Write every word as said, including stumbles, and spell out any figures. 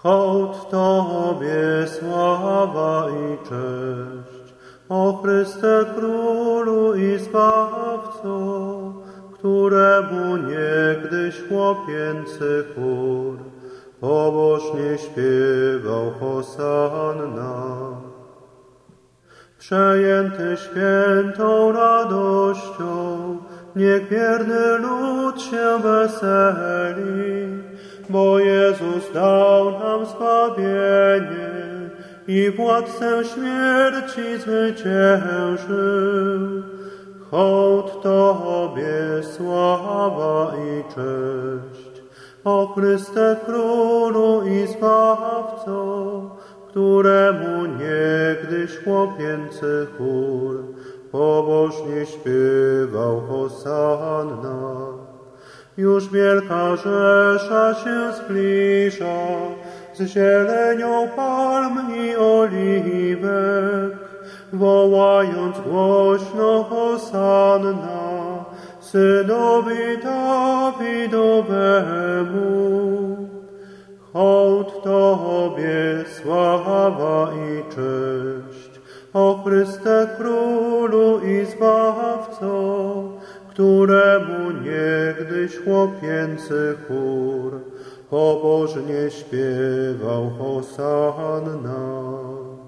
Hołd Tobie sława i cześć, o Chryste Królu i Zbawco, któremu niegdyś chłopięcy chór pobożnie śpiewał hosanna. Przejęty świętą radością, niech wierny lud się weseli, bo Jezus dał nam zbawienie i władcę śmierci zwyciężył. Hołd Tobie sława i cześć, o Chryste Królu i Zbawco, któremu niegdyś chłopięcy chór pobożnie śpiewał hosanna. Już wielka rzesza się zbliża z zielenią palm i oliwek, wołając głośno hosanna Synowi Dawidowemu. Hołd Tobie sława i cześć, o Chryste Królu i Zbawco, któremu niegdyś chłopięcy chór pobożnie śpiewał hosanna.